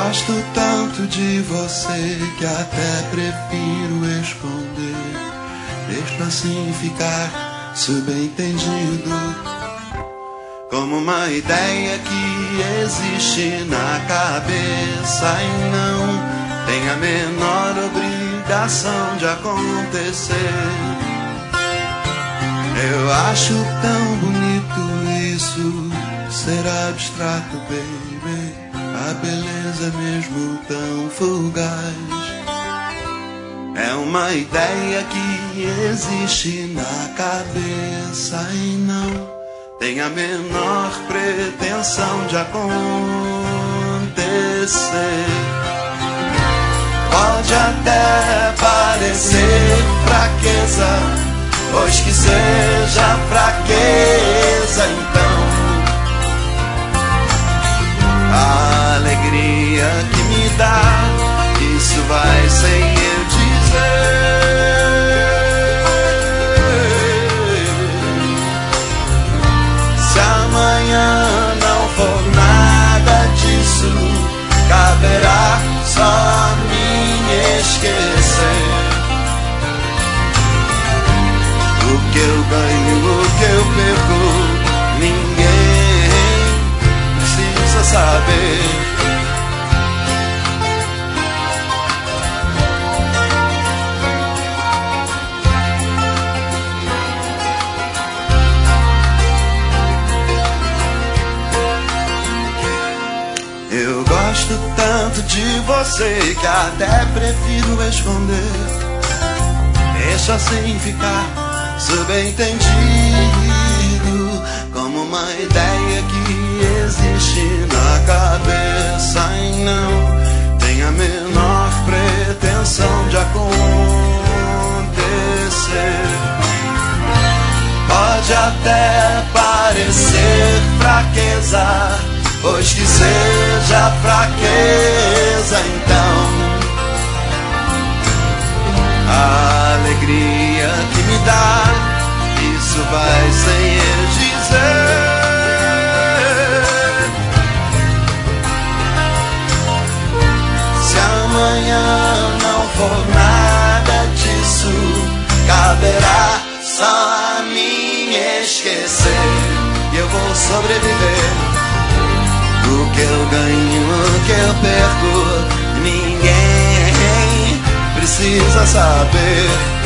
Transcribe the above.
gosto tanto de você que até prefiro esconder. Deixo assim ficar subentendido, como uma ideia que existe na cabeça e não tem a menor obrigação de acontecer. Eu acho tão bonito isso, ser abstrato, baby. A beleza é mesmo tão fugaz. É uma ideia que existe na cabeça e não tem a menor pretensão de acontecer. Pode até parecer fraqueza, pois que seja fraqueza, então a alegria que me dá, isso vai sem eu dizer. Se amanhã não for nada disso, caberá só a mim esquecer. O que eu ganho, o que eu perco, ninguém precisa saber. Eu gosto tanto de você que até prefiro esconder. Deixa assim ficar subentendido, como uma ideia que existe na cabeça e não tem a menor pretensão de acontecer. Pode até parecer fraqueza, pois que seja fraqueza, então a alegria que me dá, isso vai sem eu dizer. Se amanhã não for nada disso, caberá só a mim esquecer. E eu vou sobreviver. O que eu ganho, o que eu perco, ninguém precisa saber.